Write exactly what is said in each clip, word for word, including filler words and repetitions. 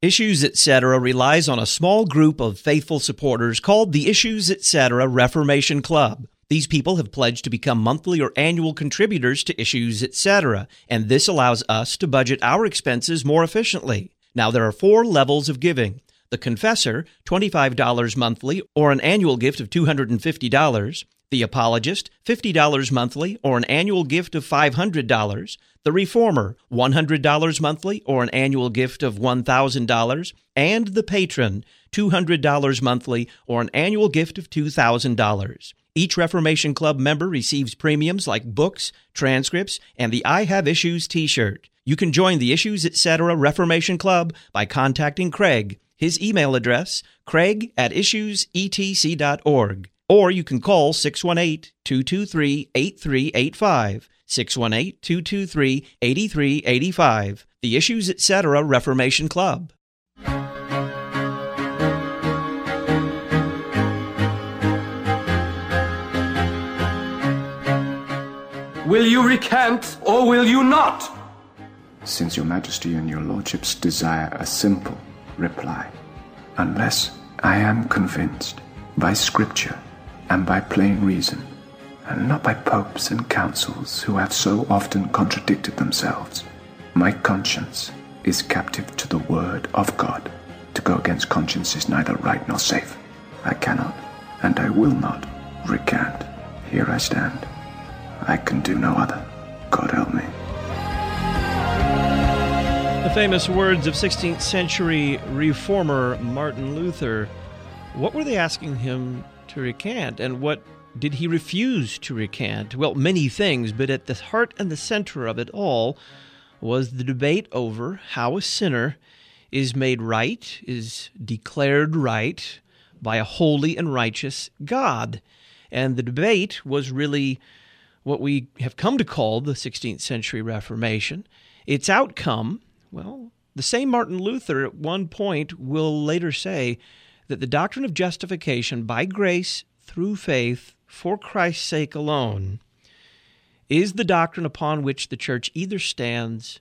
Issues Etc. relies on a small group of faithful supporters called the Issues Etc. Reformation Club. These people have pledged to become monthly or annual contributors to Issues Etc., and this allows us to budget our expenses more efficiently. Now, there are four levels of giving. The Confessor, twenty-five dollars monthly or an annual gift of two hundred fifty dollars. The Apologist, fifty dollars monthly or an annual gift of five hundred dollars. The Reformer, one hundred dollars monthly or an annual gift of one thousand dollars. And the Patron, two hundred dollars monthly or an annual gift of two thousand dollars. Each Reformation Club member receives premiums like books, transcripts, and the I Have Issues t-shirt. You can join the Issues Etc. Reformation Club by contacting Craig. His email address, craig at issues e t c dot org. Or you can call six one eight, two two three, eight three eight five, six one eight, two two three, eight three eight five, the Issues Etc. Reformation Club. Will you recant, or will you not? Since your majesty and your lordships desire a simple reply, unless I am convinced by scripture and by plain reason, and not by popes and councils who have so often contradicted themselves, my conscience is captive to the word of God. To go against conscience is neither right nor safe. I cannot, and I will not, recant. Here I stand. I can do no other. God help me. The famous words of sixteenth century reformer Martin Luther. What were they asking him to recant, and what did he refuse to recant? Well, many things, but at the heart and the center of it all was the debate over how a sinner is made right, is declared right by a holy and righteous God. And the debate was really what we have come to call the sixteenth century Reformation. Its outcome, well, the same Martin Luther at one point will later say that the doctrine of justification by grace through faith for Christ's sake alone is the doctrine upon which the church either stands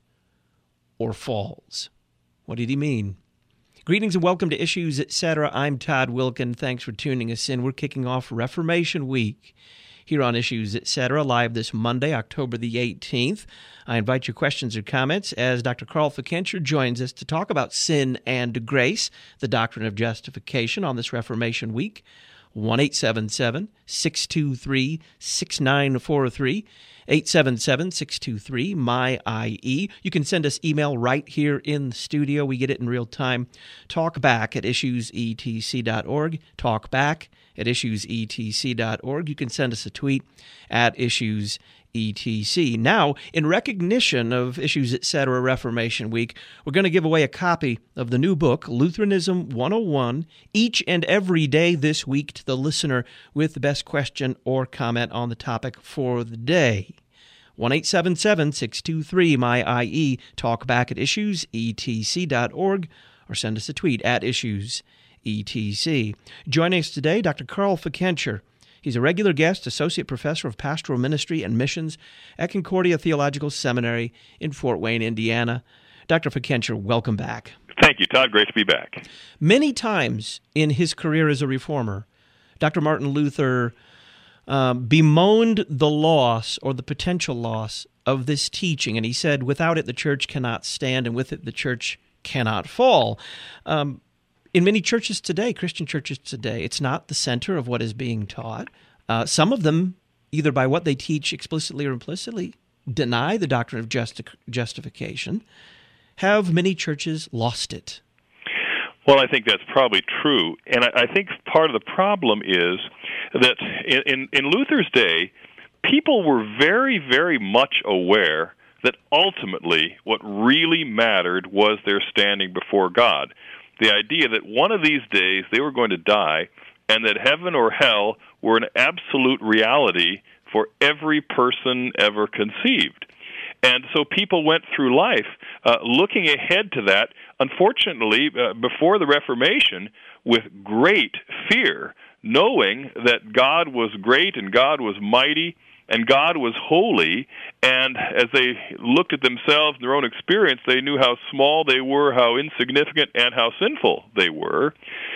or falls. What did he mean? Greetings and welcome to Issues Etc. I'm Todd Wilkin. Thanks for tuning us in. We're kicking off Reformation Week here on Issues Etc. live this Monday, October the eighteenth. I invite your questions or comments as Doctor Carl Fickenscher joins us to talk about sin and grace, the doctrine of justification on this Reformation Week. one eight seven seven, six two three, six nine four three, eight seven seven, six two three, M Y I E. You can send us email right here in the studio. We get it in real time. Talkback at issues e t c dot org. Talkback at issues e t c dot org. You can send us a tweet at issues E T C. Now, in recognition of Issues Etc. Reformation Week, we're going to give away a copy of the new book, Lutheranism one oh one, each and every day this week to the listener with the best question or comment on the topic for the day. one eight seven seven, six two three, M Y I E. Talk back at issues e t c dot org or send us a tweet at issues E T C. Joining us today, Doctor Carl Fickenscher. He's a regular guest, associate professor of pastoral ministry and missions at Concordia Theological Seminary in Fort Wayne, Indiana. Doctor Fickenscher, welcome back. Thank you, Todd. Great to be back. Many times in his career as a reformer, Doctor Martin Luther um, bemoaned the loss or the potential loss of this teaching, and he said, without it the church cannot stand, and with it the church cannot fall. Um, In many churches today, Christian churches today, it's not the center of what is being taught. Uh, some of them, either by what they teach explicitly or implicitly, deny the doctrine of justi- justification. Have many churches lost it? Well, I think that's probably true. And I, I think part of the problem is that in, in, in Luther's day, people were very, very much aware that ultimately what really mattered was their standing before God. The idea that one of these days they were going to die and that heaven or hell were an absolute reality for every person ever conceived. And so people went through life uh, looking ahead to that, unfortunately, uh, before the Reformation, with great fear, knowing that God was great and God was mighty, and God was holy, and as they looked at themselves and their own experience, they knew how small they were, how insignificant, and how sinful they were.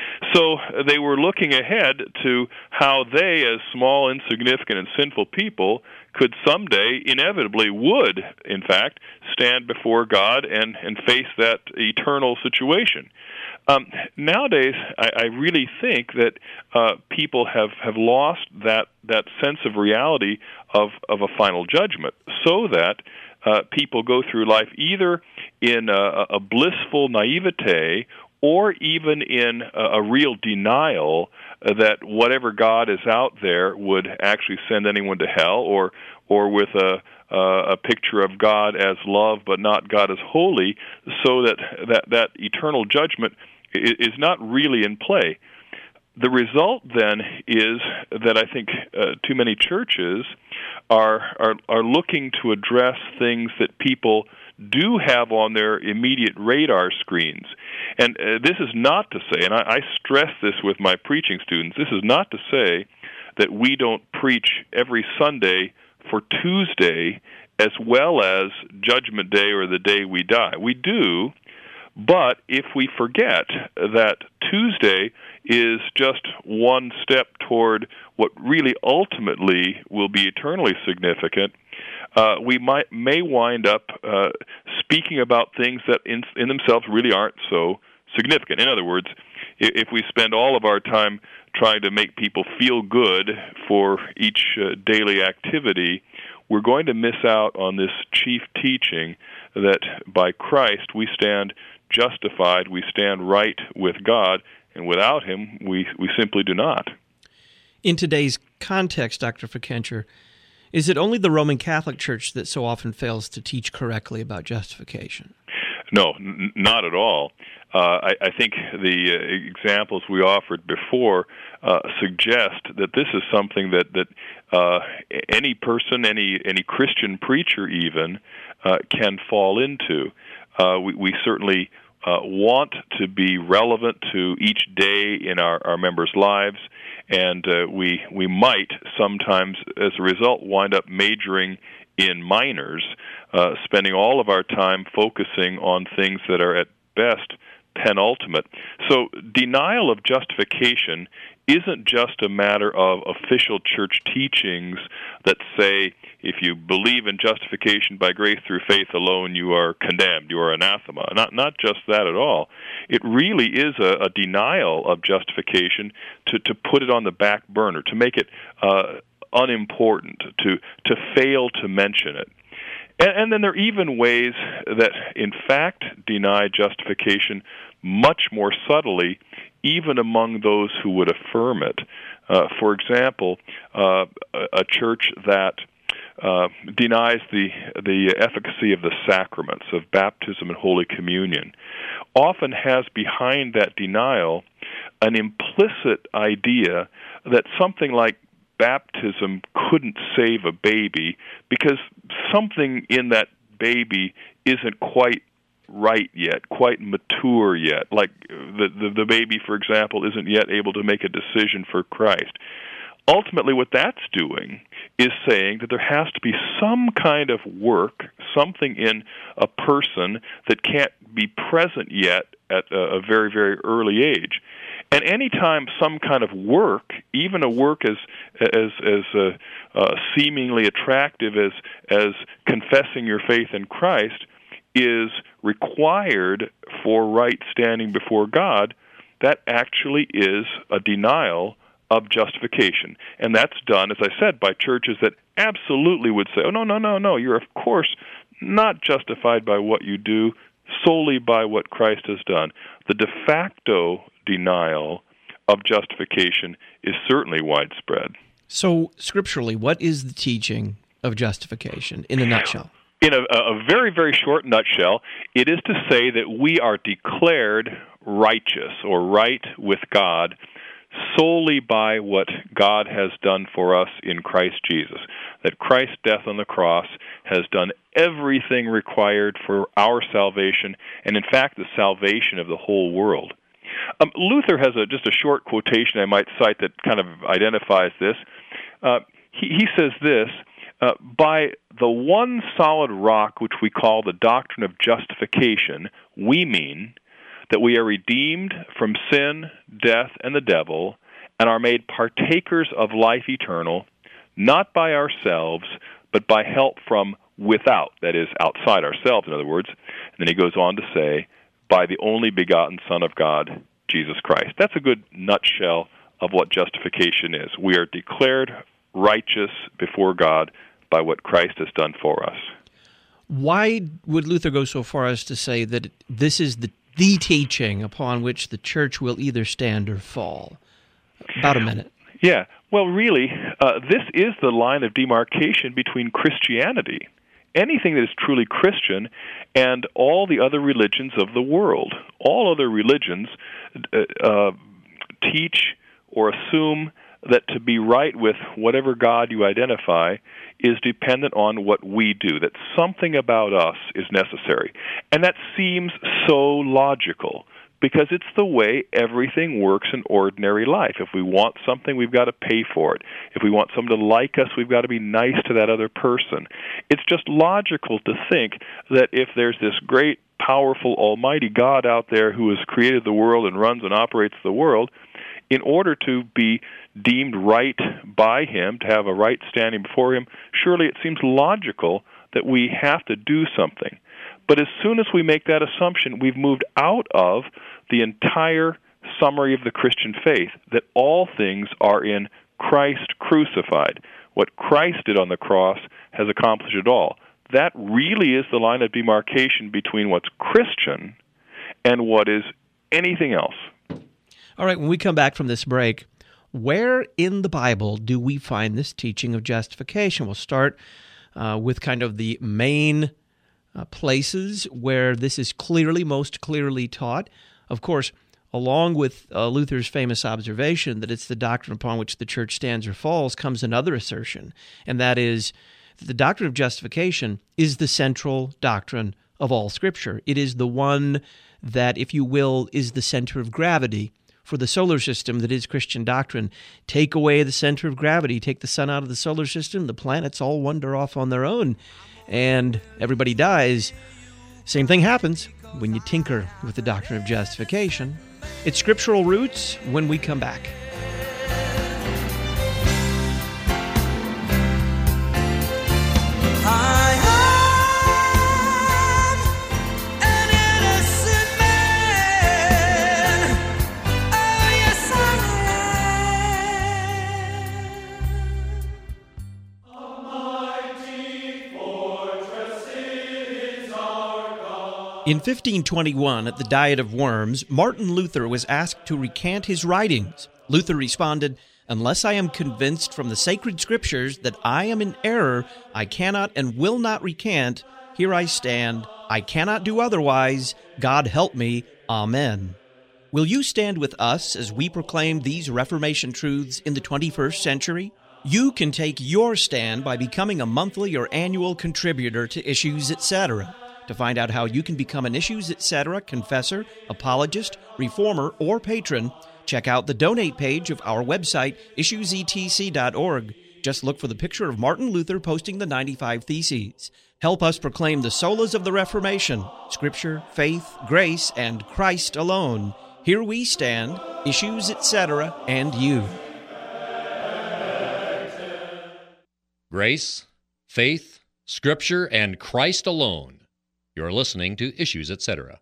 So they were looking ahead to how they, as small, insignificant, and sinful people, could someday, inevitably would, in fact, stand before God and, and face that eternal situation. Um, nowadays, I, I really think that uh, people have, have lost that that sense of reality of, of a final judgment, so that uh, people go through life either in a, a blissful naivete or even in a, a real denial that whatever God is out there would actually send anyone to hell, or or with a Uh, a picture of God as love, but not God as holy, so that that, that eternal judgment is not really in play. The result then is that I think uh, too many churches are, are are looking to address things that people do have on their immediate radar screens. And uh, this is not to say, and I, I stress this with my preaching students, this is not to say that we don't preach every Sunday for Tuesday as well as Judgment Day or the day we die. We do, but if we forget that Tuesday is just one step toward what really ultimately will be eternally significant, uh, we might may wind up uh, speaking about things that in, in themselves really aren't so significant. In other words, if we spend all of our time trying to make people feel good for each uh, daily activity, we're going to miss out on this chief teaching that by Christ we stand justified, we stand right with God, and without Him we, we simply do not. In today's context, Doctor Fickenscher, is it only the Roman Catholic Church that so often fails to teach correctly about justification? No, n- not at all. Uh, I, I think the uh, examples we offered before uh, suggest that this is something that that uh, any person, any any Christian preacher even, uh, can fall into. Uh, we, we certainly uh, want to be relevant to each day in our, our members' lives, and uh, we we might sometimes, as a result, wind up majoring in minors, uh, spending all of our time focusing on things that are at best penultimate. So denial of justification isn't just a matter of official church teachings that say if you believe in justification by grace through faith alone, you are condemned, you are anathema. Not not just that at all. It really is a, a denial of justification to, to put it on the back burner, to make it uh, unimportant, to, to fail to mention it. And, and then there are even ways that, in fact, deny justification much more subtly, even among those who would affirm it. Uh, for example, uh, a church that uh, denies the the efficacy of the sacraments of baptism and Holy Communion often has behind that denial an implicit idea that something like baptism couldn't save a baby because something in that baby isn't quite right yet, quite mature yet. Like the, the the baby, for example, isn't yet able to make a decision for Christ. Ultimately, what that's doing is saying that there has to be some kind of work, something in a person that can't be present yet at a, a very, very early age. And any time some kind of work, even a work as as as uh, uh, seemingly attractive as as confessing your faith in Christ, is required for right standing before God, that actually is a denial of justification. And that's done, as I said, by churches that absolutely would say, oh, no, no, no, no, you're of course not justified by what you do, solely by what Christ has done. The de facto denial of justification is certainly widespread. So, scripturally, what is the teaching of justification in a nutshell? In a, a very, very short nutshell, it is to say that we are declared righteous or right with God solely by what God has done for us in Christ Jesus. That Christ's death on the cross has done everything required for our salvation, and in fact the salvation of the whole world. Um, Luther has a, just a short quotation I might cite that kind of identifies this. Uh, he, he says this: Uh, by the one solid rock which we call the doctrine of justification, we mean that we are redeemed from sin, death, and the devil, and are made partakers of life eternal, not by ourselves, but by help from without, that is, outside ourselves, in other words. And then he goes on to say, by the only begotten Son of God, Jesus Christ. That's a good nutshell of what justification is. We are declared righteous before God by what Christ has done for us. Why would Luther go so far as to say that this is the, the teaching upon which the church will either stand or fall? About a minute. Yeah. Well, really, uh, this is the line of demarcation between Christianity, anything that is truly Christian, and all the other religions of the world. All other religions uh, uh, teach or assume that to be right with whatever God you identify is dependent on what we do, that something about us is necessary. And that seems so logical, because it's the way everything works in ordinary life. If we want something, we've got to pay for it. If we want someone to like us, we've got to be nice to that other person. It's just logical to think that if there's this great, powerful, almighty God out there who has created the world and runs and operates the world, in order to be deemed right by him, to have a right standing before him, surely it seems logical that we have to do something. But as soon as we make that assumption, we've moved out of the entire summary of the Christian faith, that all things are in Christ crucified. What Christ did on the cross has accomplished it all. That really is the line of demarcation between what's Christian and what is anything else. All right, when we come back from this break, where in the Bible do we find this teaching of justification? We'll start uh, with kind of the main uh, places where this is clearly, most clearly taught. Of course, along with uh, Luther's famous observation that it's the doctrine upon which the church stands or falls, comes another assertion, and that is that the doctrine of justification is the central doctrine of all Scripture. It is the one that, if you will, is the center of gravity for the solar system that is Christian doctrine. Take away the center of gravity, take the sun out of the solar system, the planets all wander off on their own, and everybody dies. Same thing happens when you tinker with the doctrine of justification. Its scriptural roots when we come back. In fifteen twenty-one, at the Diet of Worms, Martin Luther was asked to recant his writings. Luther responded, "Unless I am convinced from the sacred scriptures that I am in error, I cannot and will not recant. Here I stand. I cannot do otherwise. God help me. Amen." Will you stand with us as we proclaim these Reformation truths in the twenty-first century? You can take your stand by becoming a monthly or annual contributor to Issues, et cetera. To find out how you can become an Issues, et cetera confessor, apologist, reformer, or patron, check out the donate page of our website, issues e t c dot org. Just look for the picture of Martin Luther posting the ninety-five Theses. Help us proclaim the solas of the Reformation, Scripture, faith, grace, and Christ alone. Here we stand, Issues, et cetera, and you. Grace, faith, Scripture, and Christ alone. You're listening to Issues, et cetera.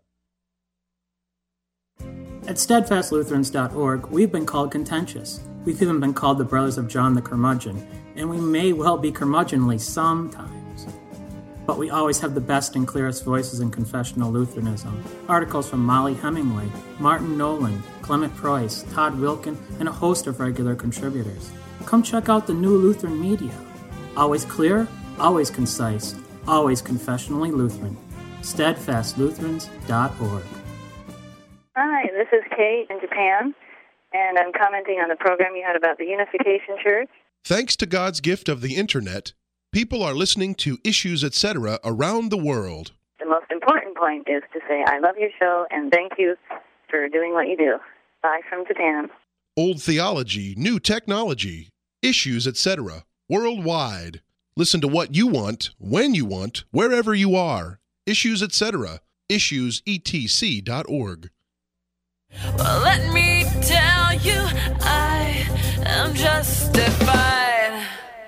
At steadfast lutherans dot org, we've been called contentious. We've even been called the Brothers of John the Curmudgeon, and we may well be curmudgeonly sometimes. But we always have the best and clearest voices in confessional Lutheranism. Articles from Molly Hemingway, Martin Nolan, Clement Price, Todd Wilkin, and a host of regular contributors. Come check out the new Lutheran media. Always clear, always concise, always confessionally Lutheran. steadfast lutherans dot org. Hi, this is Kate in Japan, and I'm commenting on the program you had about the Unification Church. Thanks to God's gift of the Internet, people are listening to Issues, et cetera around the world. The most important point is to say, I love your show, and thank you for doing what you do. Bye from Japan. Old theology, new technology, Issues, et cetera, worldwide. Listen to what you want, when you want, wherever you are. Issues, et cetera. issues e t c dot org. Well, let me tell you, I am justified.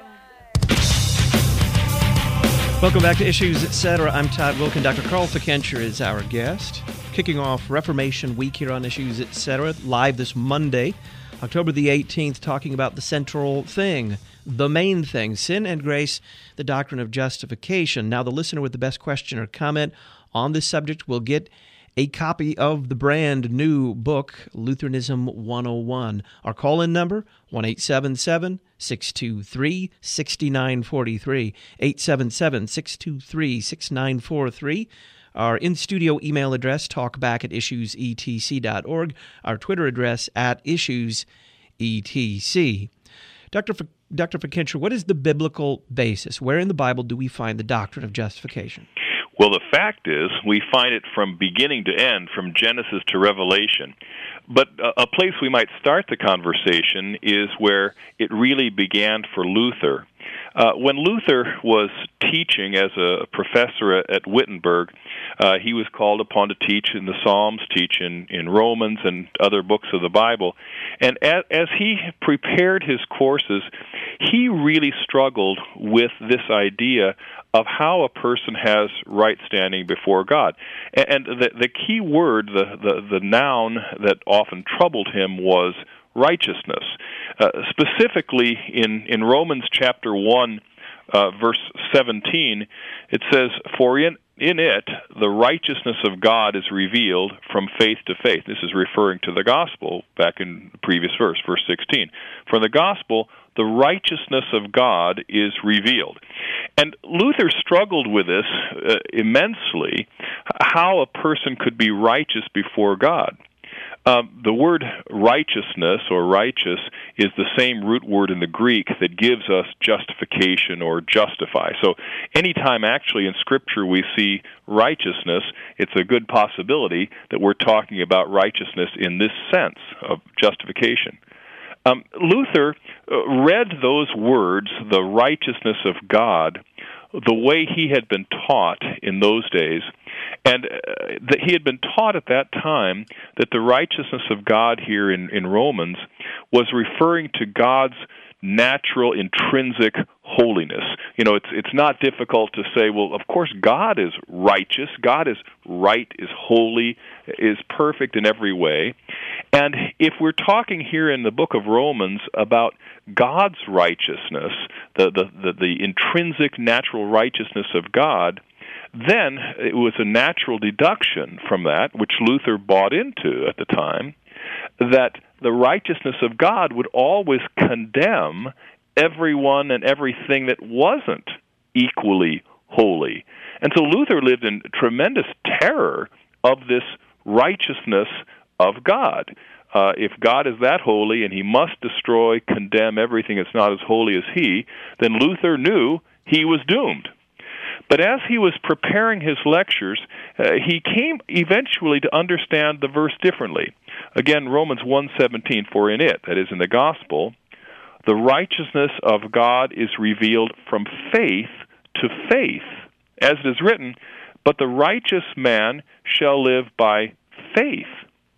Welcome back to Issues, et cetera. I'm Todd Wilkin. Doctor Carl Fickenscher is our guest. Kicking off Reformation Week here on Issues, et cetera. Live this Monday, October the eighteenth, talking about the central thing, the main thing, sin and grace, the doctrine of justification. Now, the listener with the best question or comment on this subject will get a copy of the brand new book, Lutheranism one oh one. Our call-in number, one eight seven seven, six two three, six nine four three, eight seven seven, six two three, six nine four three. Our in-studio email address, talkback at issues e t c dot org. Our Twitter address, at issues e t c. Doctor F- Doctor Fickenscher, what is the biblical basis? Where in the Bible do we find the doctrine of justification? Well, the fact is, we find it from beginning to end, from Genesis to Revelation. But a place we might start the conversation is where it really began for Luther. Uh, when Luther was teaching as a professor at, at Wittenberg, uh, he was called upon to teach in the Psalms, teach in, in Romans and other books of the Bible. And as, as he prepared his courses, he really struggled with this idea of how a person has right standing before God. And, and the, the key word, the, the, the noun that often troubled him was righteousness. Uh, specifically in, in Romans chapter one, uh, verse seventeen, it says, "For in, in it the righteousness of God is revealed from faith to faith." This is referring to the gospel back in the previous verse, verse sixteen. "For the gospel, the righteousness of God is revealed." And Luther struggled with this uh, immensely, how a person could be righteous before God. Um, the word righteousness or righteous is the same root word in the Greek that gives us justification or justify. So anytime actually in Scripture we see righteousness, it's a good possibility that we're talking about righteousness in this sense of justification. Um, Luther uh, read those words, the righteousness of God, the way he had been taught in those days, and uh, that he had been taught at that time that the righteousness of God here in, in Romans was referring to God's natural, intrinsic holiness. You know, it's it's not difficult to say, well, of course God is righteous, God is right, is holy, is perfect in every way. And if we're talking here in the book of Romans about God's righteousness, the the, the, the intrinsic natural righteousness of God, then it was a natural deduction from that, which Luther bought into at the time, that the righteousness of God would always condemn everyone and everything that wasn't equally holy. And so Luther lived in tremendous terror of this righteousness of God. Uh, if God is that holy and he must destroy, condemn everything that's not as holy as he, then Luther knew he was doomed. But as he was preparing his lectures, uh, he came eventually to understand the verse differently. Again, Romans one seventeen, "For in it," that is in the gospel, "the righteousness of God is revealed from faith to faith. As it is written, but the righteous man shall live by faith."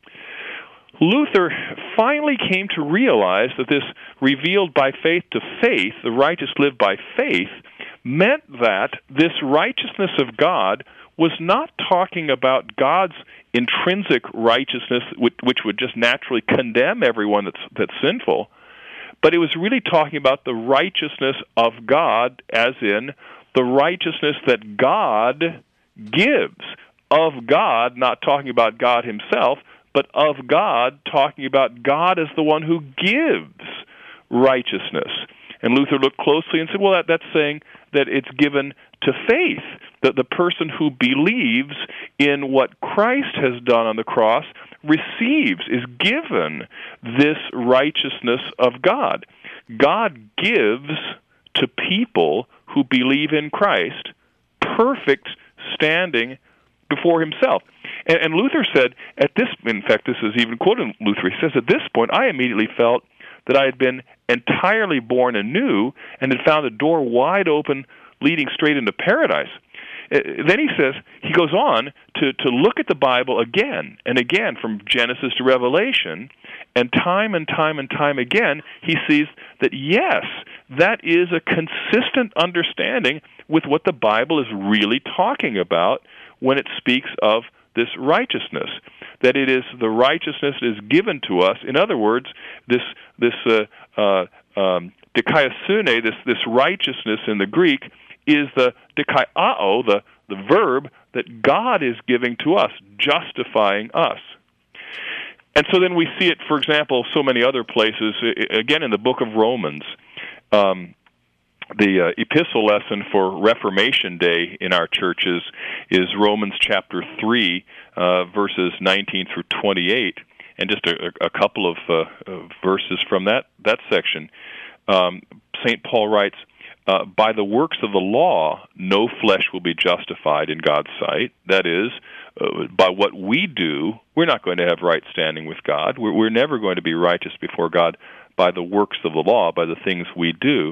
Luther finally came to realize that this revealed by faith to faith, the righteous live by faith, meant that this righteousness of God was not talking about God's intrinsic righteousness, which would just naturally condemn everyone that's that's sinful, but it was really talking about the righteousness of God, as in the righteousness that God gives. Of God, not talking about God himself, but of God, talking about God as the one who gives righteousness. And Luther looked closely and said, well, that, that's saying that it's given to faith, that the person who believes in what Christ has done on the cross receives, is given this righteousness of God. God gives to people who believe in Christ perfect standing before himself. And, and Luther said, at this, in fact, this is even quoted in Luther, he says, at this point, I immediately felt that I had been entirely born anew and had found a door wide open leading straight into paradise. Then he says, he goes on to, to look at the Bible again and again from Genesis to Revelation, and time and time and time again he sees that, yes, that is a consistent understanding with what the Bible is really talking about when it speaks of this righteousness, that it is the righteousness that is given to us. In other words, this this uh, uh, um, dikaiosune, this this righteousness in the Greek, is the dikaiao, the, the verb that God is giving to us, justifying us. And so then we see it, for example, so many other places. Again, in the book of Romans, um, the uh, epistle lesson for Reformation Day in our churches is Romans chapter three, uh, verses nineteen through twenty-eight. And just a, a couple of uh, verses from that, that section. Um, Saint Paul writes, Uh, by the works of the law, no flesh will be justified in God's sight. That is, uh, by what we do, we're not going to have right standing with God. We're, we're never going to be righteous before God by the works of the law, by the things we do.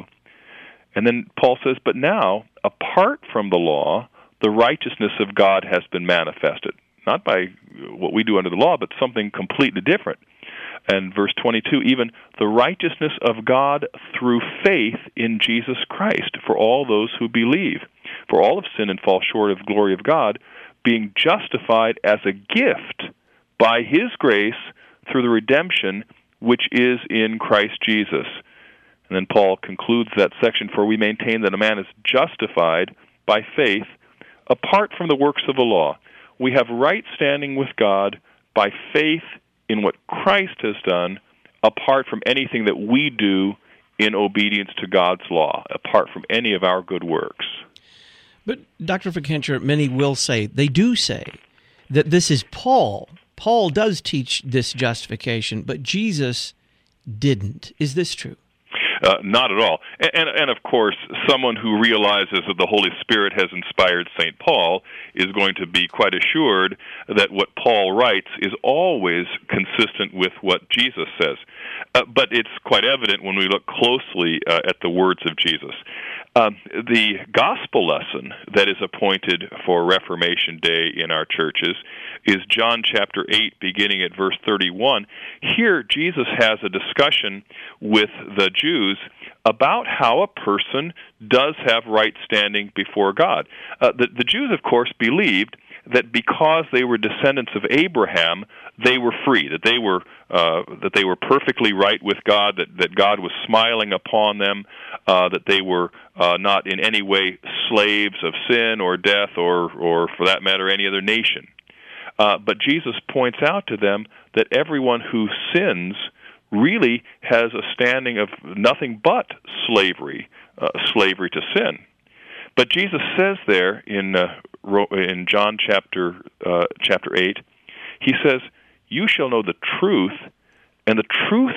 And then Paul says, but now, apart from the law, the righteousness of God has been manifested. Not by what we do under the law, but something completely different. And verse twenty-two, even the righteousness of God through faith in Jesus Christ for all those who believe. For all have sinned and fall short of the glory of God, being justified as a gift by His grace through the redemption which is in Christ Jesus. And then Paul concludes that section, for we maintain that a man is justified by faith apart from the works of the law. We have right standing with God by faith in what Christ has done, apart from anything that we do in obedience to God's law, apart from any of our good works. But, Doctor Fickenscher, many will say, they do say, that this is Paul. Paul does teach this justification, but Jesus didn't. Is this true? Uh, not at all. And, and, and, of course, someone who realizes that the Holy Spirit has inspired Saint Paul is going to be quite assured that what Paul writes is always consistent with what Jesus says. Uh, but it's quite evident when we look closely uh, at the words of Jesus. Um, the gospel lesson that is appointed for Reformation Day in our churches is John chapter eight, beginning at verse thirty-one. Here, Jesus has a discussion with the Jews about how a person does have right standing before God. Uh, the, the Jews, of course, believed that because they were descendants of Abraham, they were free, that they were uh, that they were perfectly right with God, that, that God was smiling upon them, uh, that they were uh, not in any way slaves of sin or death or, or for that matter, any other nation. Uh, but Jesus points out to them that everyone who sins really has a standing of nothing but slavery, uh, slavery to sin. But Jesus says there in uh, in John chapter uh, chapter eight, he says, "You shall know the truth, and the truth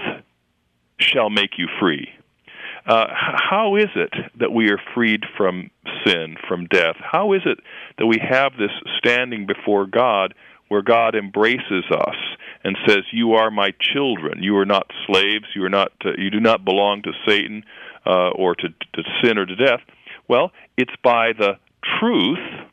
shall make you free." Uh, how is it that we are freed from sin, from death? How is it that we have this standing before God where God embraces us and says, "You are my children. You are not slaves. You are not. Uh, you do not belong to Satan uh, or to, to sin or to death"? Well, it's by the truth.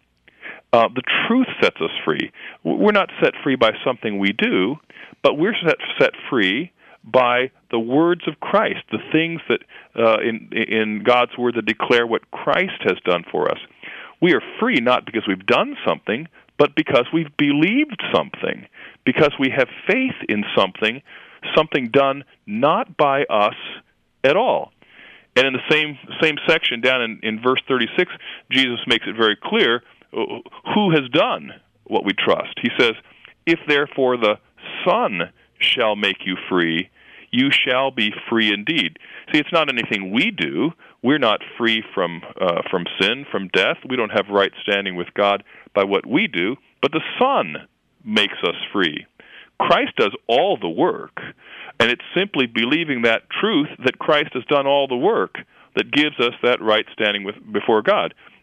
Uh, the truth sets us free. We're not set free by something we do, but we're set set free by the words of Christ, the things that uh, in in God's Word that declare what Christ has done for us. We are free not because we've done something, but because we've believed something, because we have faith in something, something done not by us at all. And in the same same section down in, in verse thirty-six, Jesus makes it very clear who has done what we trust. He says, "If therefore the Son shall make you free, you shall be free indeed." See, it's not anything we do. We're not free from uh, from sin, from death. We don't have right standing with God by what we do, but the Son makes us free. Christ does all the work, and it's simply believing that truth that Christ has done all the work that gives us that right standing with before God.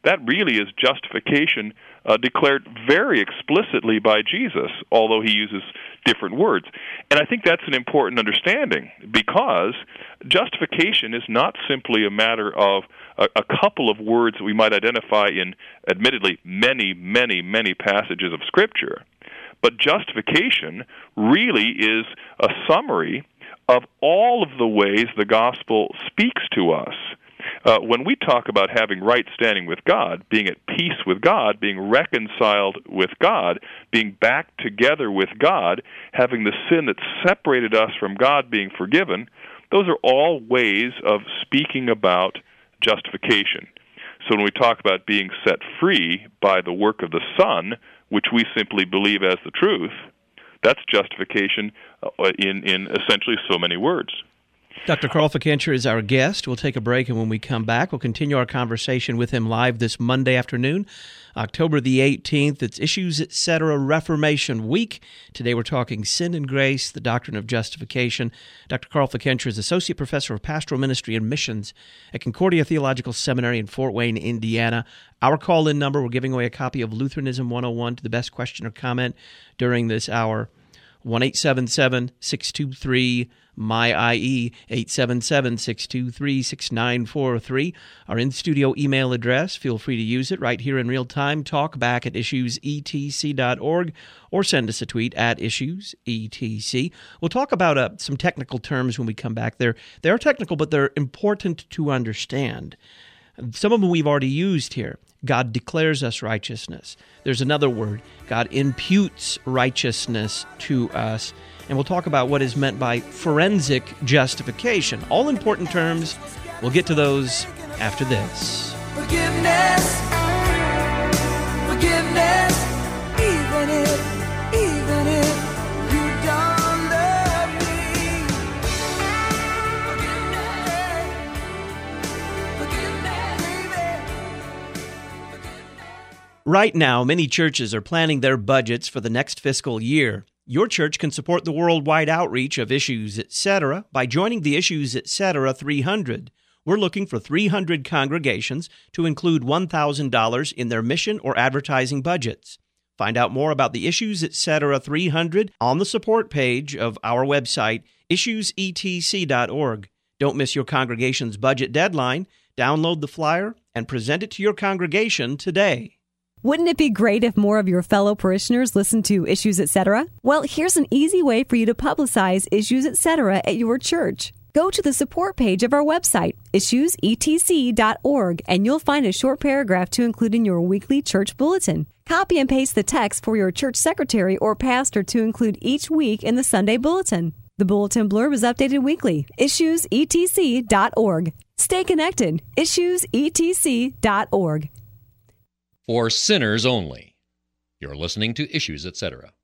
that really is justification uh, declared very explicitly by Jesus, although he uses different words. And I think that's an important understanding, because justification is not simply a matter of a, a couple of words that we might identify in, admittedly, many, many, many passages of Scripture. But justification really is a summary of all of the ways the gospel speaks to us. Uh, when we talk about having right standing with God, being at peace with God, being reconciled with God, being back together with God, having the sin that separated us from God being forgiven, those are all ways of speaking about justification. So when we talk about being set free by the work of the Son, which we simply believe as the truth, that's justification in, in essentially so many words. Doctor Carl Fickenscher is our guest. We'll take a break, and when we come back, we'll continue our conversation with him live this Monday afternoon, October the eighteenth. It's Issues Etc. Reformation Week. Today we're talking sin and grace, the doctrine of justification. Doctor Carl Fickenscher is Associate Professor of Pastoral Ministry and Missions at Concordia Theological Seminary in Fort Wayne, Indiana. Our call-in number, we're giving away a copy of Lutheranism one oh one to the best question or comment during this hour. one eight seven seven, six two three, M Y I E, eight seven seven, six two three, six nine four three. Our in-studio email address, feel free to use it right here in real time. Talk back at issues e t c dot org or send us a tweet at issues e t c. We'll talk about uh, some technical terms when we come back. They're, they're technical, but they're important to understand. Some of them we've already used here. God declares us righteousness. There's another word. God imputes righteousness to us. And we'll talk about what is meant by forensic justification. All important terms. We'll get to those after this. Forgiveness, forgiveness, even if, even if you don't love me. Forgiveness, forgiveness, baby. Right now, many churches are planning their budgets for the next fiscal year. Your church can support the worldwide outreach of Issues Etc. by joining the Issues Etc. three hundred. We're looking for three hundred congregations to include one thousand dollars in their mission or advertising budgets. Find out more about the Issues Etc. three hundred on the support page of our website, issues e t c dot org. Don't miss your congregation's budget deadline. Download the flyer and present it to your congregation today. Wouldn't it be great if more of your fellow parishioners listened to Issues Etc.? Well, here's an easy way for you to publicize Issues Etc. at your church. Go to the support page of our website, issues e t c dot org, and you'll find a short paragraph to include in your weekly church bulletin. Copy and paste the text for your church secretary or pastor to include each week in the Sunday bulletin. The bulletin blurb is updated weekly. issues e t c dot org. Stay connected. issues e t c dot org. For sinners only. You're listening to Issues Etc.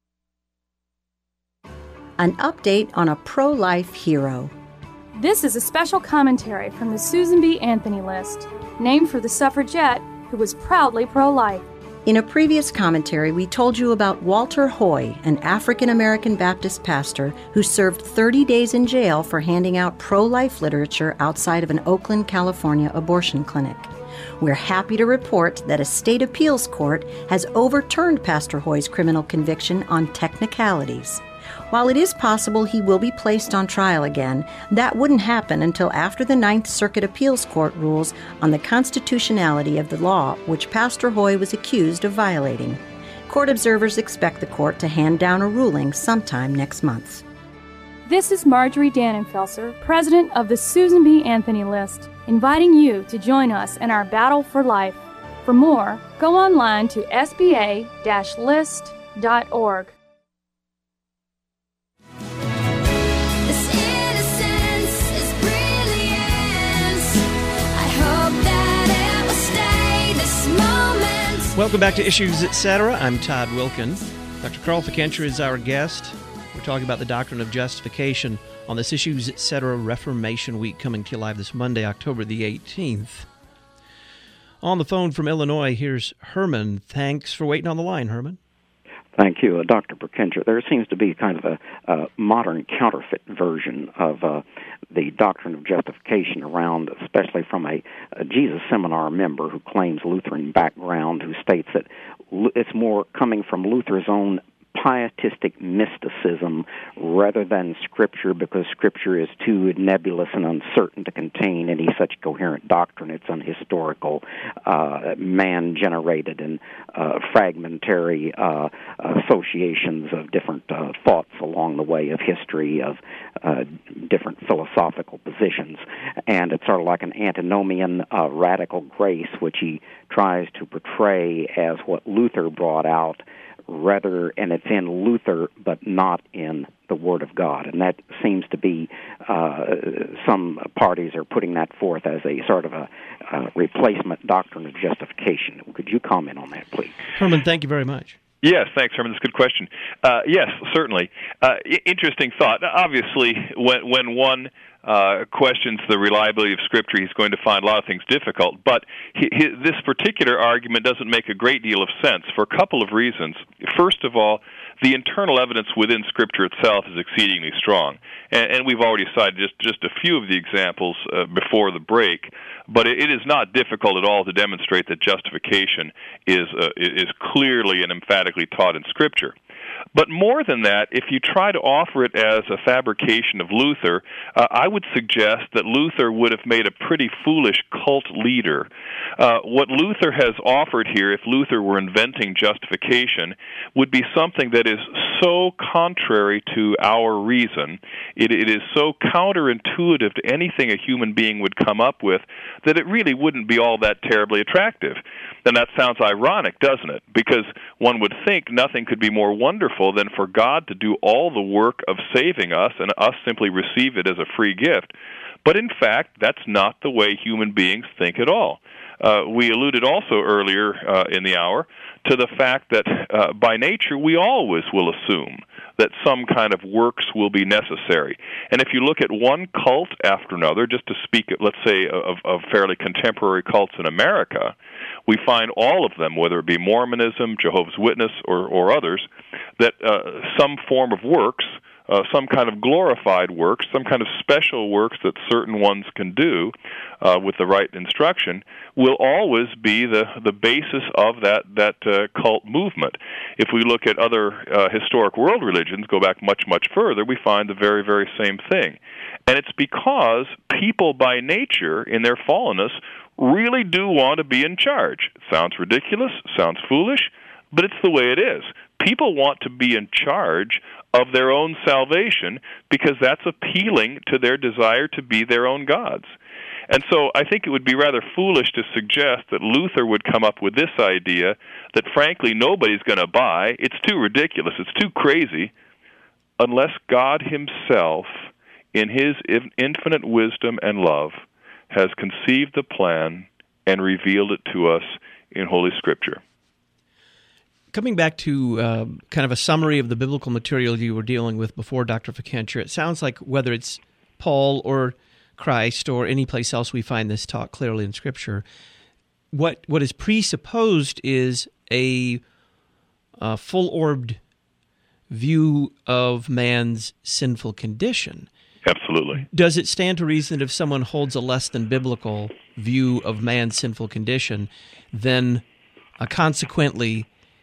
An update on a pro-life hero. This is a special commentary from the Susan B. Anthony list, named for the suffragette who was proudly pro-life. In a previous commentary, we told you about Walter Hoy, an African-American Baptist pastor who served thirty days in jail for handing out pro-life literature outside of an Oakland, California abortion clinic. We're happy to report that a state appeals court has overturned Pastor Hoy's criminal conviction on technicalities. While it is possible he will be placed on trial again, that wouldn't happen until after the Ninth Circuit Appeals Court rules on the constitutionality of the law which Pastor Hoy was accused of violating. Court observers expect the court to hand down a ruling sometime next month. This is Marjorie Dannenfelser, president of the Susan B. Anthony list, inviting you to join us in our battle for life. For more, go online to s b a dash list dot org. Welcome back to Issues Etc. I'm Todd Wilkin. Doctor Carl Fickenscher is our guest. We're talking about the doctrine of justification on this Issues Etc. Reformation Week, coming to you live this Monday, October the eighteenth. On the phone from Illinois, here's Herman. Thanks for waiting on the line, Herman. Thank you, uh, Doctor Fickenscher. There seems to be kind of a uh, modern counterfeit version of uh, the doctrine of justification around, especially from a, a Jesus Seminar member who claims Lutheran background, who states that it's more coming from Luther's own pietistic mysticism rather than Scripture, because Scripture is too nebulous and uncertain to contain any such coherent doctrine. It's unhistorical, uh, man-generated, and uh, fragmentary uh, associations of different uh, thoughts along the way of history, of uh, different philosophical positions. And it's sort of like an antinomian uh, radical grace, which he tries to portray as what Luther brought out, rather, and it's in Luther, but not in the Word of God. And that seems to be, uh, some parties are putting that forth as a sort of a, a replacement doctrine of justification. Could you comment on that, please? Herman, thank you very much. Yes, thanks, Herman. That's a good question. Uh, yes, certainly. Uh, I- interesting thought. Obviously, when, when one uh, questions the reliability of Scripture, he's going to find a lot of things difficult. But he, he, this particular argument doesn't make a great deal of sense for a couple of reasons. First of all, the internal evidence within Scripture itself is exceedingly strong. And, and we've already cited just, just a few of the examples uh, before the break. But it, it is not difficult at all to demonstrate that justification is uh, is clearly and emphatically taught in Scripture. But more than that, if you try to offer it as a fabrication of Luther, uh, I would suggest that Luther would have made a pretty foolish cult leader. Uh, what Luther has offered here, if Luther were inventing justification, would be something that is so contrary to our reason, it, it is so counterintuitive to anything a human being would come up with, that it really wouldn't be all that terribly attractive. And that sounds ironic, doesn't it? Because one would think nothing could be more wonderful than for God to do all the work of saving us and us simply receive it as a free gift. But in fact, that's not the way human beings think at all. Uh, we alluded also earlier uh, in the hour to the fact that uh, by nature we always will assume that some kind of works will be necessary. And if you look at one cult after another, just to speak, let's say, of, of fairly contemporary cults in America, we find all of them, whether it be Mormonism, Jehovah's Witness, or, or others, that uh, some form of works, uh, some kind of glorified works, some kind of special works that certain ones can do uh, with the right instruction, will always be the, the basis of that, that uh, cult movement. If we look at other uh, historic world religions, go back much, much further, we find the very, very same thing. And it's because people by nature, in their fallenness, really do want to be in charge. It sounds ridiculous, sounds foolish, but it's the way it is. People want to be in charge of their own salvation because that's appealing to their desire to be their own gods. And so I think it would be rather foolish to suggest that Luther would come up with this idea that, frankly, nobody's going to buy. It's too ridiculous. It's too crazy, unless God himself, in his infinite wisdom and love, has conceived the plan and revealed it to us in Holy Scripture. Coming back to uh, kind of a summary of the biblical material you were dealing with before, Doctor Fikentra, it sounds like whether it's Paul or Christ or any place else we find this taught clearly in Scripture, what what is presupposed is a, a full-orbed view of man's sinful condition. Absolutely. Does it stand to reason that if someone holds a less than biblical view of man's sinful condition, then uh, consequently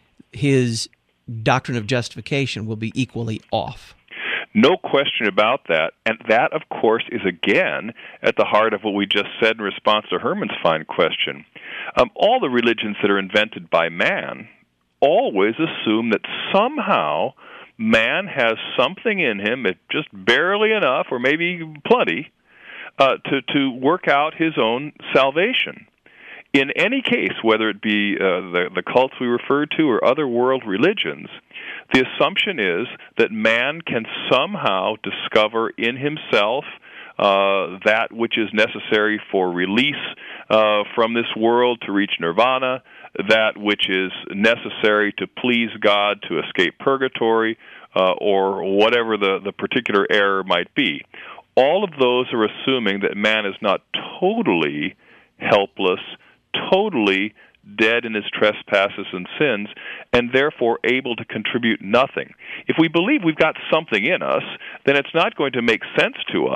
his doctrine of justification will be equally off? No question about that. And that, of course, is again at the heart of what we just said in response to Herman's fine question. Um, all the religions that are invented by man always assume that somehow man has something in him, just barely enough, or maybe plenty, uh, to, to work out his own salvation. In any case, whether it be uh, the, the cults we referred to or other world religions, the assumption is that man can somehow discover in himself uh, that which is necessary for release uh, from this world to reach nirvana, that which is necessary to please God to escape purgatory, uh, or whatever the, the particular error might be. All of those are assuming that man is not totally helpless, totally dead in his trespasses and sins, and therefore able to contribute nothing. If we believe we've got something in us, then it's not going to make sense to us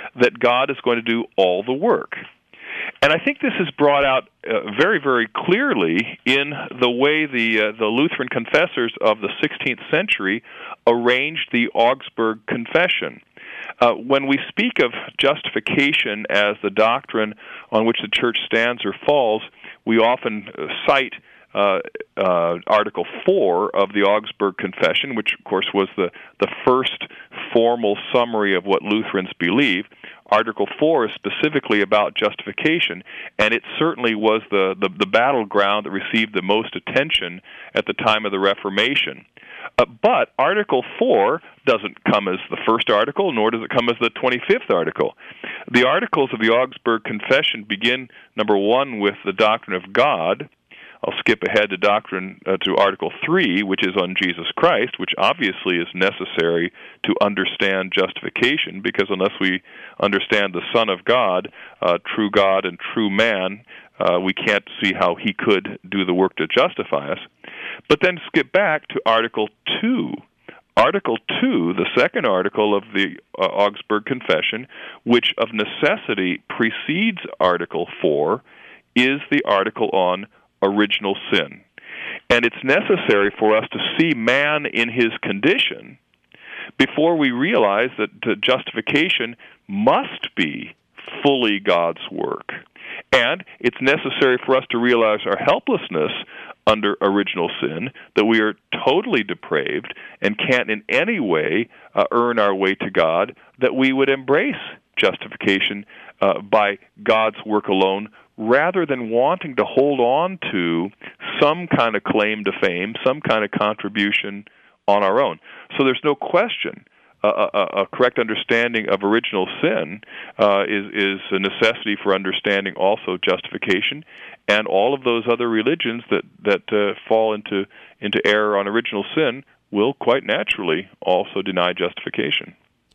that God is going to do all the work. And I think this is brought out uh, very, very clearly in the way the uh, the Lutheran confessors of the sixteenth century arranged the Augsburg Confession. Uh, when we speak of justification as the doctrine on which the Church stands or falls, we often cite uh, uh, Article four of the Augsburg Confession, which, of course, was the, the first formal summary of what Lutherans believe. Article four is specifically about justification, and it certainly was the, the, the battleground that received the most attention at the time of the Reformation. Uh, but Article four doesn't come as the first article, nor does it come as the twenty-fifth article. The articles of the Augsburg Confession begin, number one, with the doctrine of God. I'll skip ahead to doctrine uh, to Article three, which is on Jesus Christ, which obviously is necessary to understand justification, because unless we understand the Son of God, uh, true God and true man, uh, we can't see how he could do the work to justify us. But then skip back to Article two. Article two, the second article of the uh, Augsburg Confession, which of necessity precedes Article four, is the article on original sin. And it's necessary for us to see man in his condition before we realize that uh, justification must be fully God's work. And it's necessary for us to realize our helplessness under original sin, that we are totally depraved and can't in any way uh, earn our way to God, that we would embrace justification uh, by God's work alone, rather than wanting to hold on to some kind of claim to fame, some kind of contribution on our own. So there's no question uh, a, a correct understanding of original sin uh, is, is a necessity for understanding also justification, and all of those other religions that, that uh, fall into, into error on original sin will quite naturally also deny justification.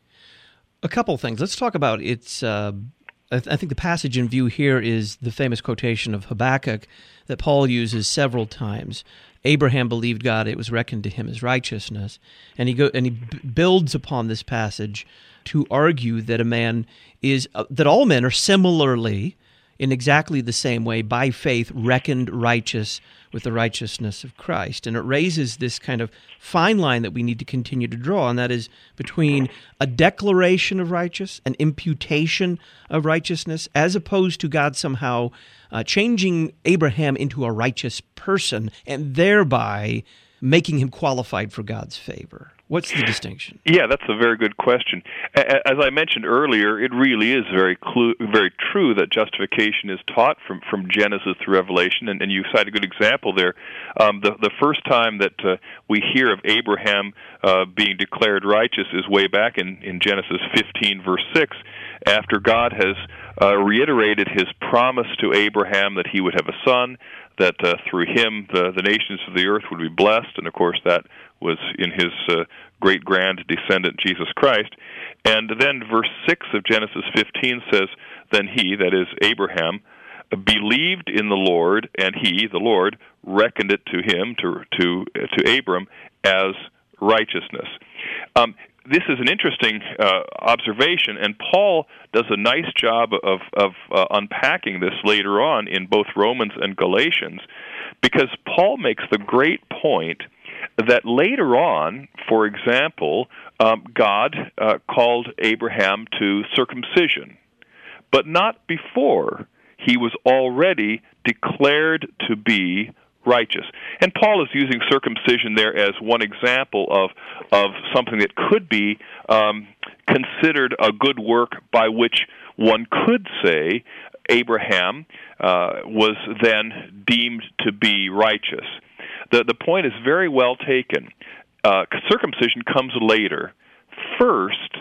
A couple things. Let's talk about its... Uh I think the passage in view here is the famous quotation of Habakkuk that Paul uses several times. Abraham believed God; it was reckoned to him as righteousness. And he go and he b- builds upon this passage to argue that a man is uh, that all men are similarly, in exactly the same way, by faith reckoned righteous with the righteousness of Christ. And it raises this kind of fine line that we need to continue to draw, and that is between a declaration of righteous, an imputation of righteousness, as opposed to God somehow uh, changing Abraham into a righteous person and thereby making him qualified for God's favor. What's the distinction? Yeah, that's a very good question. As I mentioned earlier, it really is very clu- very true that justification is taught from, from Genesis to Revelation, and, and you cite a good example there. Um, the, the first time that uh, we hear of Abraham uh, being declared righteous is way back in, in Genesis fifteen, verse six, after God has uh, reiterated his promise to Abraham that he would have a son, that uh, through him the, the nations of the earth would be blessed, and of course that was in his uh, great-grand descendant, Jesus Christ. And then verse six of Genesis fifteen says, then he, that is Abraham, believed in the Lord, and he, the Lord, reckoned it to him, to to to Abram, as righteousness. Um, this is an interesting uh, observation, and Paul does a nice job of, of uh, unpacking this later on in both Romans and Galatians, because Paul makes the great point that later on, for example, um, God uh, called Abraham to circumcision, but not before he was already declared to be righteous. And Paul is using circumcision there as one example of of something that could be um, considered a good work by which one could say Abraham uh, was then deemed to be righteous. The the point is very well taken. Uh, circumcision comes later. First,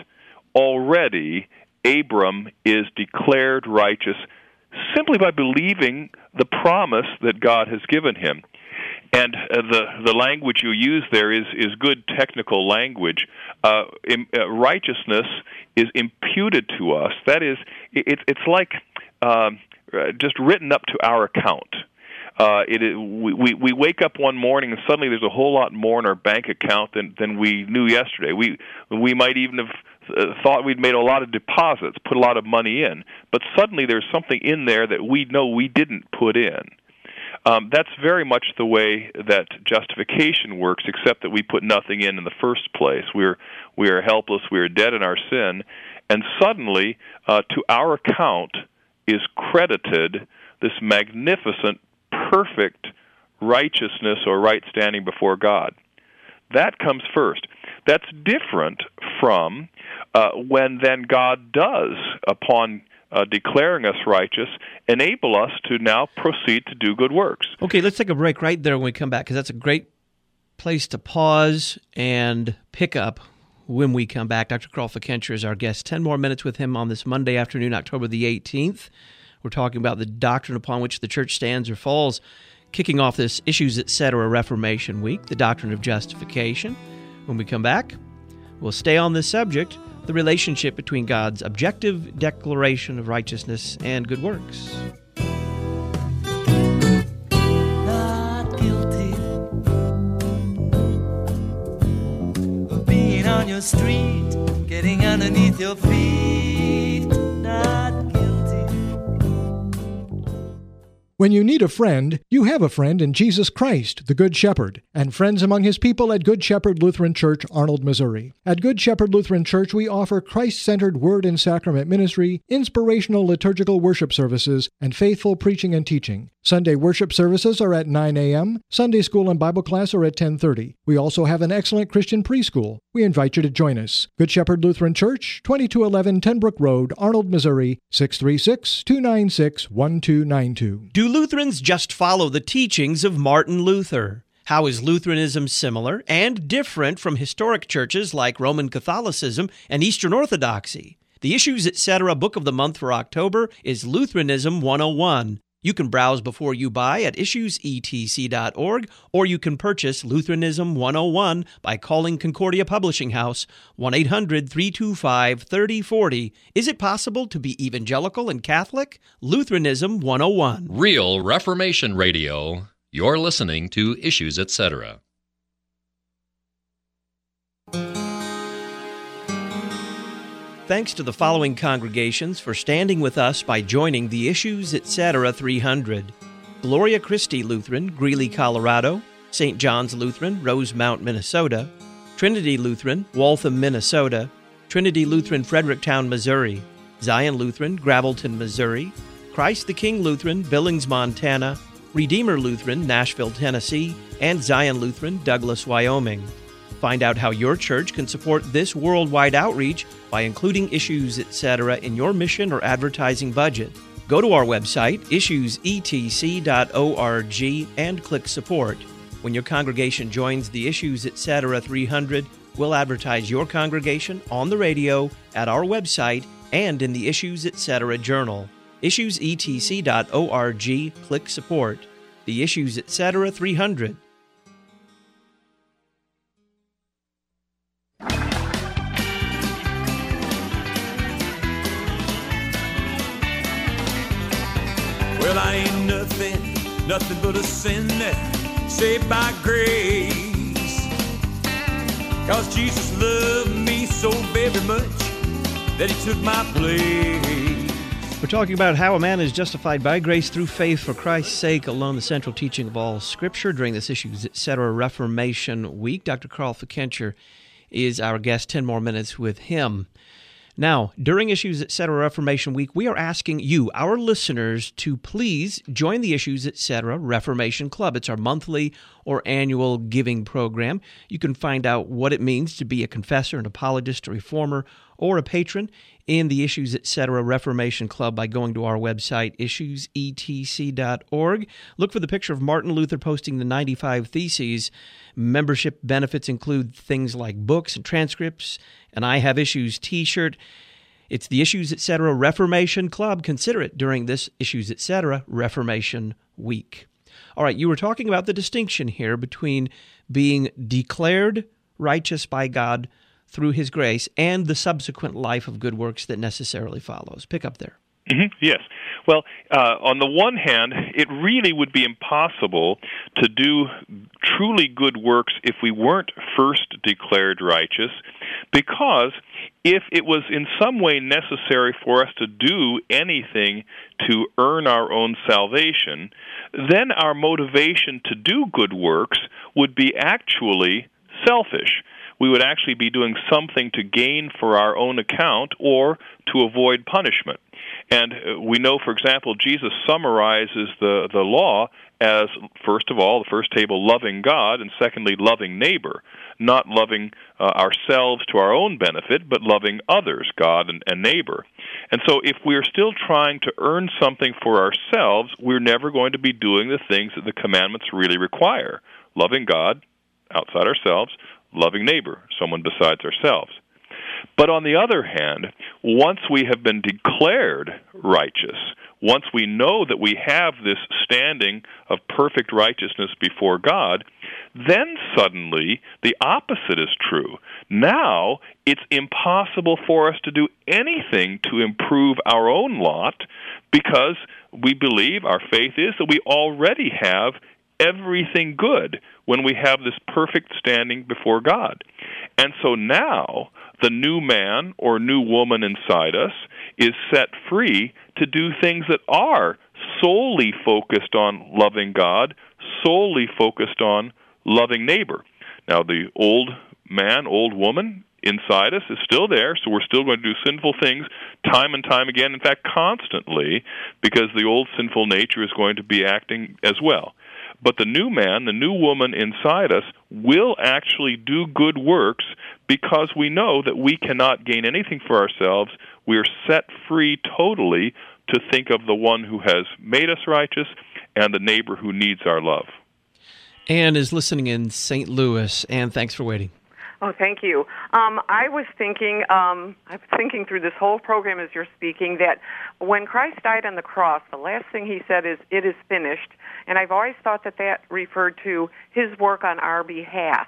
already Abram is declared righteous simply by believing the promise that God has given him. And uh, the the language you use there is, is good technical language. Uh, in, uh, righteousness is imputed to us. That is, it, it's like um, just written up to our account. Uh, it is, we, we wake up one morning and suddenly there's a whole lot more in our bank account than, than we knew yesterday. We we might even have uh, thought we'd made a lot of deposits, put a lot of money in, but suddenly there's something in there that we know we didn't put in. Um, that's very much the way that justification works, except that we put nothing in in the first place. We're we are helpless. We are dead in our sin, and suddenly uh, to our account is credited this magnificent, perfect righteousness or right standing before God. That comes first. That's different from uh, when then God does, upon uh, declaring us righteous, enable us to now proceed to do good works. Okay, let's take a break right there when we come back, because that's a great place to pause and pick up when we come back. Doctor Carl Fickenscher is our guest. Ten more minutes with him on this Monday afternoon, October the eighteenth. We're talking about the doctrine upon which the church stands or falls, kicking off this Issues Etc. Reformation Week, the doctrine of justification. When we come back, we'll stay on this subject, the relationship between God's objective declaration of righteousness and good works. Not guilty of being on your street, getting underneath your feet. Not guilty. When you need a friend, you have a friend in Jesus Christ, the Good Shepherd, and friends among his people at Good Shepherd Lutheran Church, Arnold, Missouri. At Good Shepherd Lutheran Church, we offer Christ-centered word and sacrament ministry, inspirational liturgical worship services, and faithful preaching and teaching. Sunday worship services are at nine a.m., Sunday school and Bible class are at ten thirty. We also have an excellent Christian preschool. We invite you to join us. Good Shepherd Lutheran Church, twenty-two eleven Ten Brook Road, Arnold, Missouri, six three six, two nine six, one two nine two. Do Lutherans just follow the teachings of Martin Luther? How is Lutheranism similar and different from historic churches like Roman Catholicism and Eastern Orthodoxy? The Issues Etc. Book of the Month for October is Lutheranism one oh one. You can browse before you buy at issues e t c dot org, or you can purchase Lutheranism one oh one by calling Concordia Publishing House, one eight hundred, three two five, three oh four oh. Is it possible to be evangelical and Catholic? Lutheranism one oh one. Real Reformation Radio. You're listening to Issues Etc. Thanks to the following congregations for standing with us by joining the Issues Etc. three hundred. Gloria Christi Lutheran, Greeley, Colorado; Saint John's Lutheran, Rosemount, Minnesota; Trinity Lutheran, Waltham, Minnesota; Trinity Lutheran, Fredericktown, Missouri; Zion Lutheran, Gravelton, Missouri; Christ the King Lutheran, Billings, Montana; Redeemer Lutheran, Nashville, Tennessee; and Zion Lutheran, Douglas, Wyoming. Find out how your church can support this worldwide outreach by including Issues Etc. in your mission or advertising budget. Go to our website, issues e t c dot org, and click Support. When your congregation joins the Issues Etc. three hundred, we'll advertise your congregation on the radio, at our website, and in the Issues Etc. Journal. issues e t c dot org, click Support. The Issues Etc. three hundred. Well, I ain't nothing, nothing but a sinner, saved by grace. 'Cause Jesus loved me so very much that he took my place. We're talking about how a man is justified by grace through faith for Christ's sake alone, the central teaching of all Scripture during this Issues Etc. Reformation Week. Doctor Carl Fickenscher is our guest. Ten more minutes with him. Now, during Issues Etc. Reformation Week, we are asking you, our listeners, to please join the Issues Etc. Reformation Club. It's our monthly or annual giving program. You can find out what it means to be a confessor, an apologist, a reformer, or a patron in the Issues Etc. Reformation Club by going to our website, issues e t c dot org. Look for the picture of Martin Luther posting the ninety-five Theses. Membership benefits include things like books and transcripts, an I Have Issues t-shirt. It's the Issues Etc. Reformation Club. Consider it during this Issues Etc. Reformation Week. All right, you were talking about the distinction here between being declared righteous by God through His grace and the subsequent life of good works that necessarily follows. Pick up there. Mm-hmm. Yes. Well, uh, on the one hand, it really would be impossible to do truly good works if we weren't first declared righteous, because if it was in some way necessary for us to do anything to earn our own salvation, then our motivation to do good works would be actually selfish. We would actually be doing something to gain for our own account or to avoid punishment. And we know, for example, Jesus summarizes the, the law as, first of all, the first table, loving God, and secondly, loving neighbor, not loving uh, ourselves to our own benefit, but loving others, God and, and neighbor. And so if we're still trying to earn something for ourselves, we're never going to be doing the things that the commandments really require: loving God outside ourselves, loving neighbor, someone besides ourselves. But on the other hand, once we have been declared righteous, once we know that we have this standing of perfect righteousness before God, then suddenly the opposite is true. Now it's impossible for us to do anything to improve our own lot, because we believe, our faith is, that we already have everything good when we have this perfect standing before God. And so now the new man or new woman inside us is set free to do things that are solely focused on loving God, solely focused on loving neighbor. Now the old man, old woman inside us is still there, so we're still going to do sinful things time and time again, in fact constantly, because the old sinful nature is going to be acting as well. But the new man, the new woman inside us, will actually do good works because we know that we cannot gain anything for ourselves. We are set free totally to think of the one who has made us righteous and the neighbor who needs our love. Anne is listening in Saint Louis. Anne, thanks for waiting. Oh, thank you. Um, I was thinking, um, I was thinking through this whole program as you're speaking, that when Christ died on the cross, the last thing he said is, "It is finished." And I've always thought that that referred to his work on our behalf.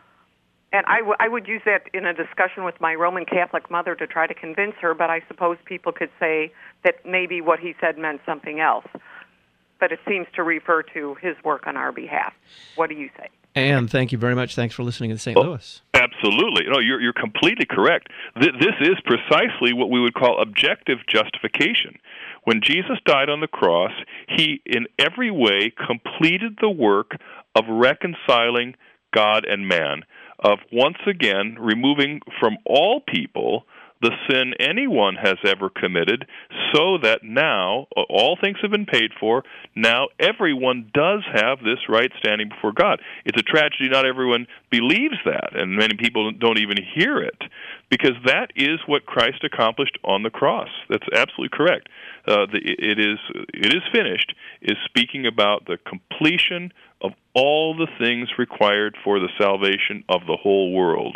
And I, w- I would use that in a discussion with my Roman Catholic mother to try to convince her, but I suppose people could say that maybe what he said meant something else. But it seems to refer to his work on our behalf. What do you say? Anne, thank you very much. Thanks for listening in Saint Louis. Absolutely. No, you're, you're completely correct. Th- this is precisely what we would call objective justification. When Jesus died on the cross, he in every way completed the work of reconciling God and man, of once again removing from all people the sin anyone has ever committed, so that now all things have been paid for. Now everyone does have this right standing before God. It's a tragedy not everyone believes that, and many people don't even hear it, because that is what Christ accomplished on the cross. That's absolutely correct. Uh, the, it is it is finished is speaking about the completion of all the things required for the salvation of the whole world.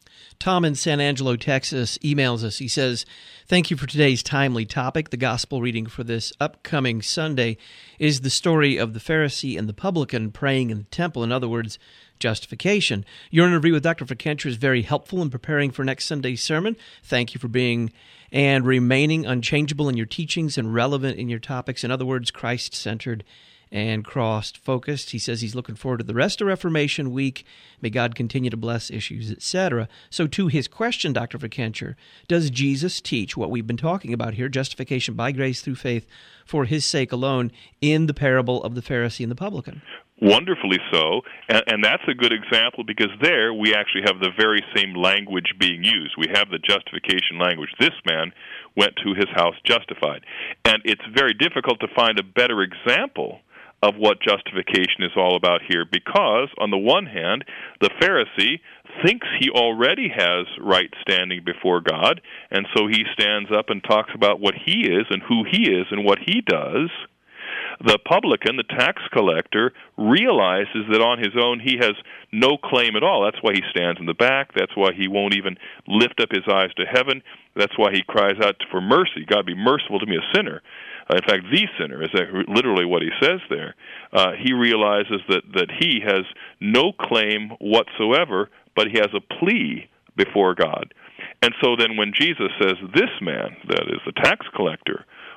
Tom in San Angelo, Texas, emails us. He says, "Thank you for today's timely topic. The gospel reading for this upcoming Sunday is the story of the Pharisee and the publican praying in the temple. In other words, justification. Your interview with Doctor Fikentra is very helpful in preparing for next Sunday's sermon. Thank you for being and remaining unchangeable in your teachings and relevant in your topics. In other words, Christ-centered and cross-focused." He says he's looking forward to the rest of Reformation Week. May God continue to bless Issues, et cetera. So to his question, Doctor Fikentra, does Jesus teach what we've been talking about here, justification by grace through faith for his sake alone, in the parable of the Pharisee and the publican? Wonderfully so, and, and that's a good example, because there we actually have the very same language being used. We have the justification language. This man went to his house justified. And it's very difficult to find a better example of what justification is all about here, because on the one hand, the Pharisee thinks he already has right standing before God, and so he stands up and talks about what he is and who he is and what he does. The publican, the tax collector, realizes that on his own he has no claim at all. That's why he stands in the back. That's why he won't even lift up his eyes to heaven. That's why he cries out for mercy. God, be merciful to me, a sinner. Uh, in fact, the sinner is literally what he says there. Uh, he realizes that, that he has no claim whatsoever, but he has a plea before God. And so then when Jesus says, this man, that is the tax collector,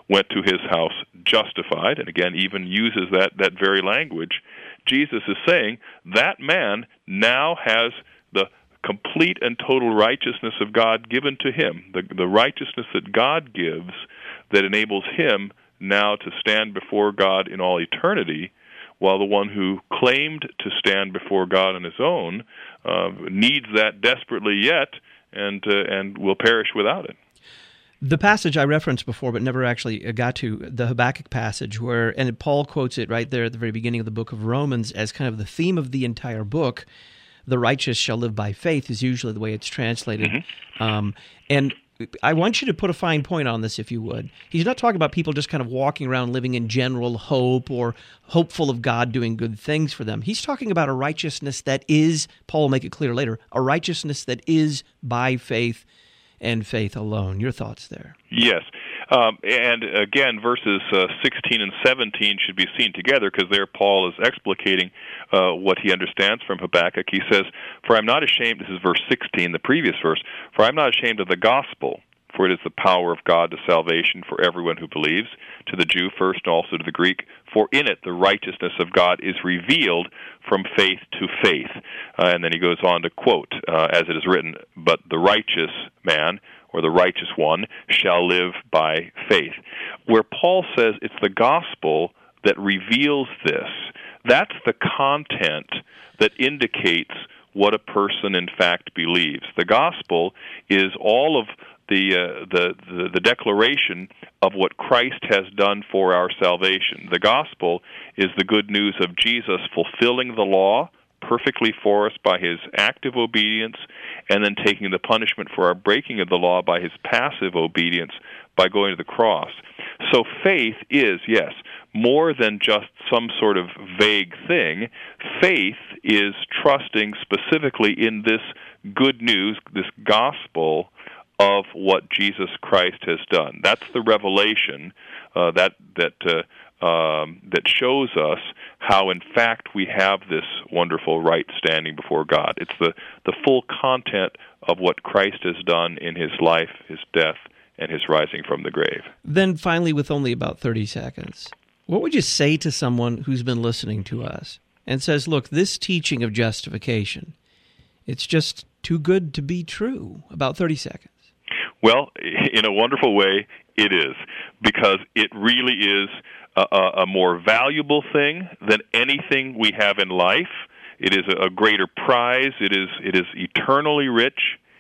went to his house justified, and again even uses that, that very language, Jesus is saying that man now has the complete and total righteousness of God given to him, the, the righteousness that God gives that enables him now to stand before God in all eternity, while the one who claimed to stand before God on his own uh, needs that desperately yet and uh, and will perish without it. The passage I referenced before but never actually got to, the Habakkuk passage, where, and Paul quotes it right there at the very beginning of the book of Romans as kind of the theme of the entire book, the righteous shall live by faith is usually the way it's translated. Mm-hmm. Um, and I want you to put a fine point on this, if you would. He's not talking about people just kind of walking around living in general hope or hopeful of God doing good things for them. He's talking about a righteousness that is, Paul will make it clear later, a righteousness that is by faith and faith alone. Your thoughts there? Yes. Um, and again, verses uh, sixteen and seventeen should be seen together, because there Paul is explicating uh, what he understands from Habakkuk. He says, "For I'm not ashamed," this is verse sixteen, the previous verse, "for I'm not ashamed of the gospel, for it is the power of God to salvation for everyone who believes, to the Jew first and also to the Greek. For in it the righteousness of God is revealed from faith to faith." Uh, and then he goes on to quote, uh, as it is written, "But the righteous man," or the righteous one, "shall live by faith." Where Paul says it's the gospel that reveals this, that's the content that indicates what a person in fact believes. The gospel is all of the, uh, the the the declaration of what Christ has done for our salvation. The gospel is the good news of Jesus fulfilling the law perfectly for us by his active obedience, and then taking the punishment for our breaking of the law by his passive obedience by going to the cross. So faith is, yes, more than just some sort of vague thing. Faith is trusting specifically in this good news, this gospel of what Jesus Christ has done. That's the revelation uh, that that uh, um, that shows us how, in fact, we have this wonderful right standing before God. It's the, the full content of what Christ has done in his life, his death, and his rising from the grave. Then finally, with only about thirty seconds, what would you say to someone who's been listening to us and says, look, this teaching of justification, it's just too good to be true? About thirty seconds. Well, in a wonderful way, it is, because it really is a, a more valuable thing than anything we have in life. It is a greater prize. It is it is eternally rich,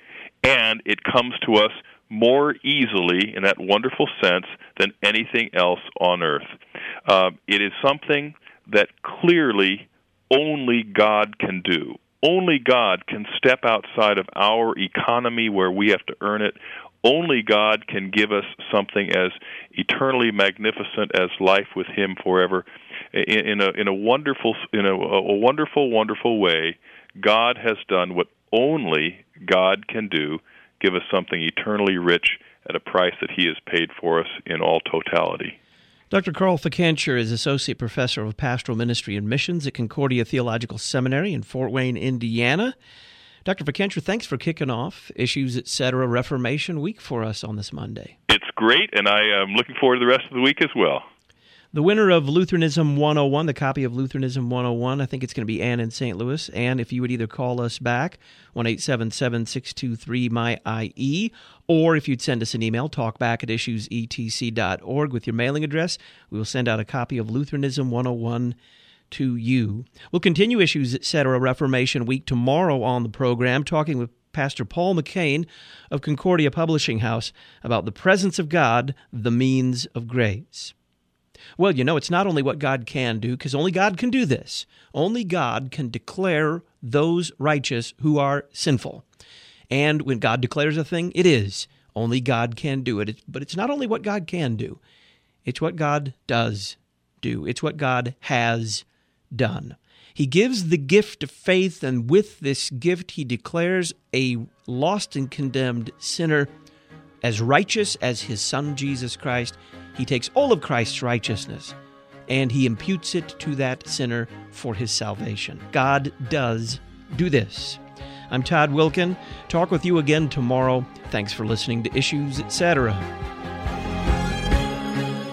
and it comes to us more easily in that wonderful sense than anything else on earth. Uh, it is something that clearly only God can do. Only God can step outside of our economy where we have to earn it. Only God can give us something as eternally magnificent as life with him forever. In, in a in a wonderful in a, a wonderful wonderful way, God has done what only God can do, give us something eternally rich at a price that he has paid for us in all totality. Doctor Carl Ficancher is Associate Professor of Pastoral Ministry and Missions at Concordia Theological Seminary in Fort Wayne, Indiana. Doctor Ficancher, thanks for kicking off Issues, et cetera. Reformation Week for us on this Monday. It's great, and I am looking forward to the rest of the week as well. The winner of Lutheranism one oh one, the copy of Lutheranism one oh one, I think it's going to be Ann in Saint Louis. Ann, if you would either call us back, one eight seven seven, six two three, M Y I E, or if you'd send us an email, talkback at issues e t c dot org with your mailing address, we will send out a copy of Lutheranism one oh one to you. We'll continue Issues, et cetera. Reformation Week tomorrow on the program, talking with Pastor Paul McCain of Concordia Publishing House about the presence of God, the means of grace. Well, you know, it's not only what God can do, because only God can do this. Only God can declare those righteous who are sinful. And when God declares a thing, it is. Only God can do it. But it's not only what God can do. It's what God does do. It's what God has done. He gives the gift of faith, and with this gift, he declares a lost and condemned sinner as righteous as his Son, Jesus Christ. He takes all of Christ's righteousness, and he imputes it to that sinner for his salvation. God does do this. I'm Todd Wilkin. Talk with you again tomorrow. Thanks for listening to Issues, et cetera.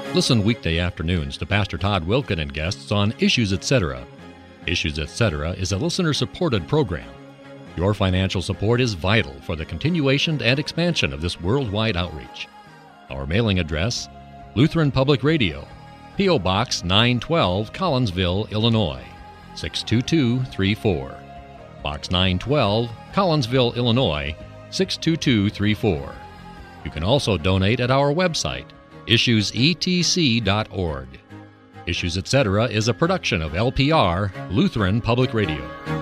Listen weekday afternoons to Pastor Todd Wilken and guests on Issues Etc. Issues Etc. is a listener-supported program. Your financial support is vital for the continuation and expansion of this worldwide outreach. Our mailing address, Lutheran Public Radio, P O. Box nine twelve, Collinsville, Illinois, six two two three four. Box nine twelve, Collinsville, Illinois, six two two three four. You can also donate at our website, issues e t c dot org. Issues Etc. is a production of L P R, Lutheran Public Radio.